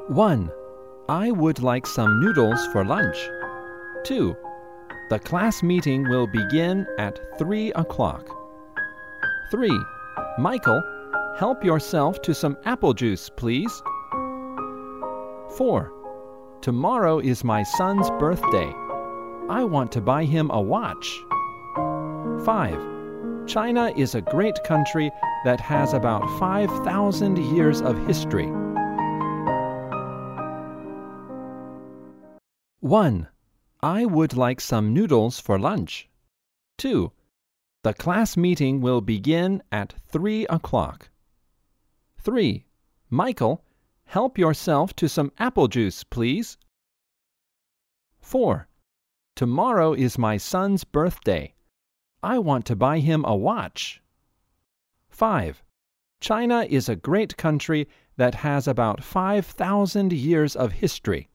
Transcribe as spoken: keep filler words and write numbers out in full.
one. I would like some noodles for lunch. two. The class meeting will begin at three o'clock. three. Michael, help yourself to some apple juice, please. four. Tomorrow is my son's birthday. I want to buy him a watch. five. China is a great country that has about five thousand years of history. one. I would like some noodles for lunch. two. The class meeting will begin at three o'clock. three. Michael, help yourself to some apple juice, please. four. Tomorrow is my son's birthday. I want to buy him a watch. five. China is a great country that has about five thousand years of history.